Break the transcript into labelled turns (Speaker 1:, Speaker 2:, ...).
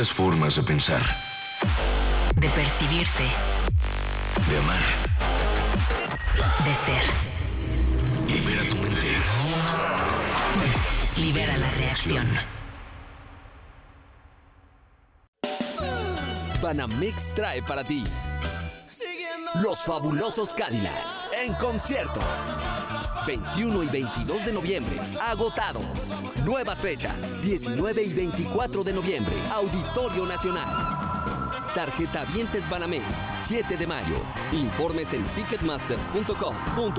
Speaker 1: Formas de pensar,
Speaker 2: de percibirse,
Speaker 1: de amar,
Speaker 2: de ser.
Speaker 1: Libera tu mente.
Speaker 2: Libera la reacción.
Speaker 3: Banamex trae para ti Los Fabulosos Cadillacs en concierto. 21 y 22 de noviembre, agotados. Nuevas fechas, 19 y 24 de noviembre, Auditorio Nacional. Tarjetavientes Banamex, 7 de mayo. Informes en ticketmaster.com.mx.